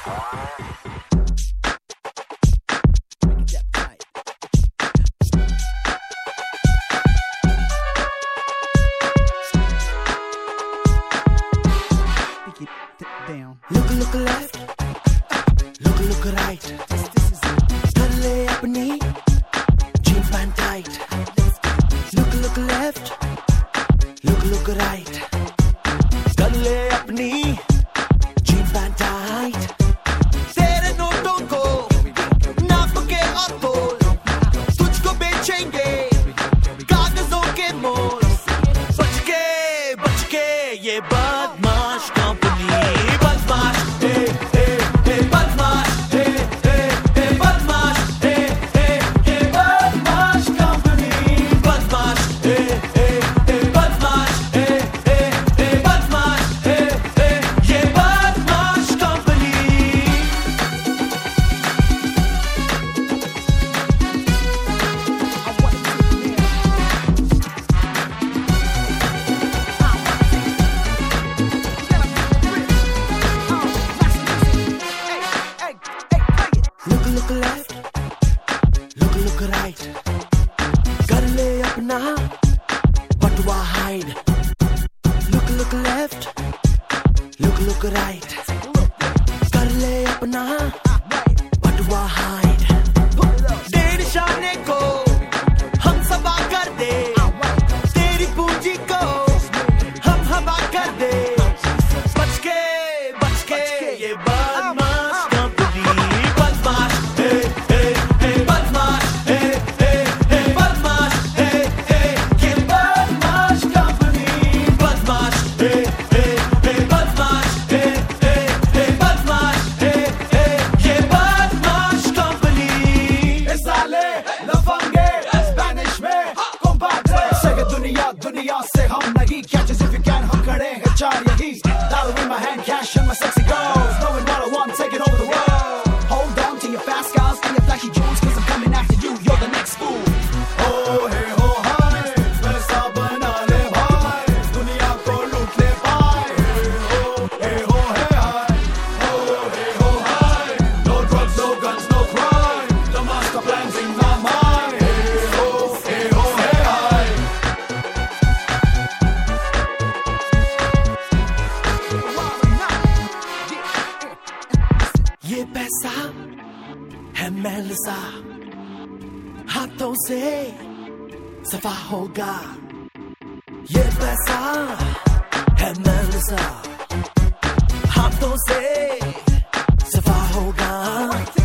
Look left, look right. कर ले अपनी jean pant tight. Look left, look right. कर ले अपनी jean pant tight. तेरे नोटों को नाप के और तोल, तुझको बेचेंगे कागजों के मोल. बच के ये बदमाश company. Look left, look right. कर ले अपना बटुआ hide. Look left, look right. कर ले अपना बटुआ hide. डेढ़ शाने को हम सबा कर दे, तेरी पूंजी को हम हवा कर दे. बच के ये बदमाश कंपनी. दुनिया से हम नहीं catch us if you can. हम खड़े हैं चार यही. Dollar in my hand, cash in my sexy girls. Knowing what I want, taking over the world. Hold on to your fast cars and your flashy jewels, 'cause I'm coming after you. You're the next fool. Oh hey ho hi, पैसा बना ले भाई, दुनिया को लूट ले भाई. Hey ho hey hi, oh hey ho hi. No drugs, no guns, no crime. The master plan's in my mind. Hey ho hey hi. ये पैसा है मैल सा, हाथों से सफा होगा. ये पैसा है मैल सा, हाथों से सफा होगा.